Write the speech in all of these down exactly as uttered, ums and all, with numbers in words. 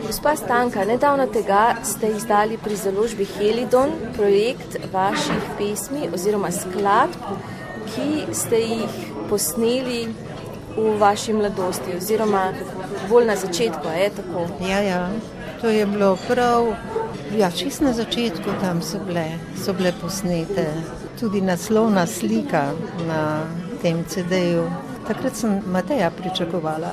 Gospa Stanka, nedavno tega ste izdali pri založbi Helidon projekt vaših pesmi oziroma skladb, ki ste jih posneli v vaši mladosti oziroma bolj na začetku, je tako? Ja, ja, to je bilo prav, ja, čist na začetku tam so bile, so bile posnete. Tudi naslovna slika na tem ce de-ju. Takrat sem Mateja pričakovala.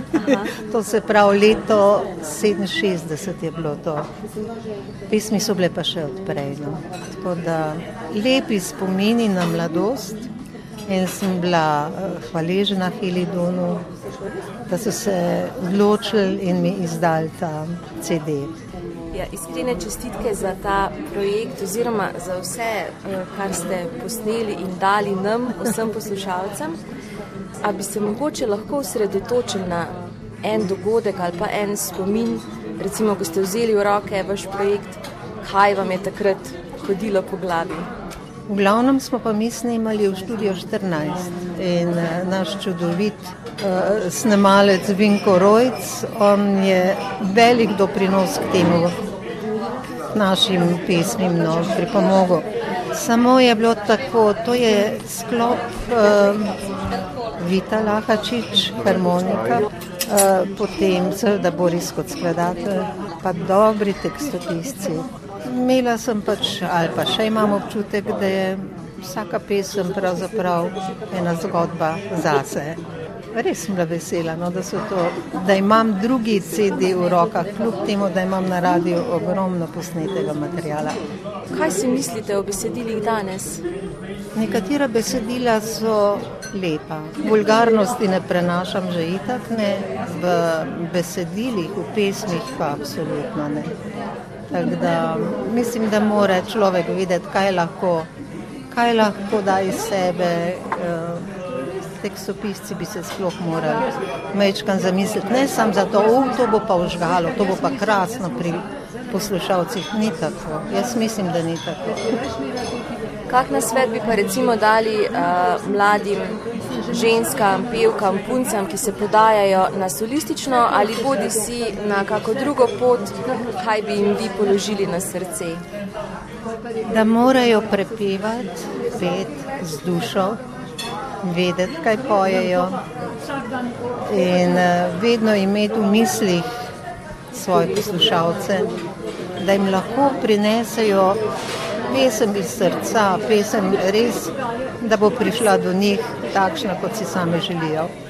To se pravi leto sedeminšestdeset je bilo to. Pesmi so bile pa še odprej. No. Tako da lepi spomini na mladost in sem bila hvaležna Helidonu, da so se odločili in mi izdali ta ce de. Ja, iskrene čestitke za ta projekt oziroma za vse, kar ste posneli in dali nam, vsem poslušalcem. A bi se mogoče lahko osredotočili na en dogodek ali pa en spomin, recimo, ko ste vzeli v roke vaš projekt, kaj vam je takrat hodilo po glavi? V glavnem smo pa mi snemali v Studio štirinajst in naš čudovit uh, snemalec Vinko Rojc, on je velik doprinos k temu, k našim pesmim, no, pripomogel. Samo je bilo tako, to je sklop uh, Vita Lahačič, harmonika, uh, potem seveda Boris kot skladatelj, pa dobri tekstopisci. Imela sem pač, ali pa še imam občutek, da je vsaka pesem pravzaprav ena zgodba zase. Res sem bila vesela, no, da, so to, da imam drugi ce de v rokah, kljub temu, da imam na radiju ogromno posnetega materiala. Kaj si mislite o besedilih danes? Nekatera besedila so lepa. Vulgarnosti ne prenašam že itak, ne. V besedilih, v pesmih pa absolutno ne. Tako da mislim, da mora človek videti, kaj lahko, kaj lahko da iz sebe. Tekstopisci bi se sploh morali mečkan zamisliti. Ne samo zato, o, to bo pa užgalo, to bo pa krasno pri poslušalcih. Ni tako. Jaz mislim, da ni tako. Kak nasvet bi pa recimo dali uh, mladim ženskam, pevkam, puncam, ki se podajajo na solistično ali bodi si na kako drugo pot, kaj bi jim vi položili na srce? Da morajo prepevati, peti z dušo, vedeti, kaj pojejo in uh, vedno imeti v mislih svoje poslušalce, da jim lahko prinesejo pesem iz srca, pesem res, da bo prišla do njih takšna, kot si same želijo.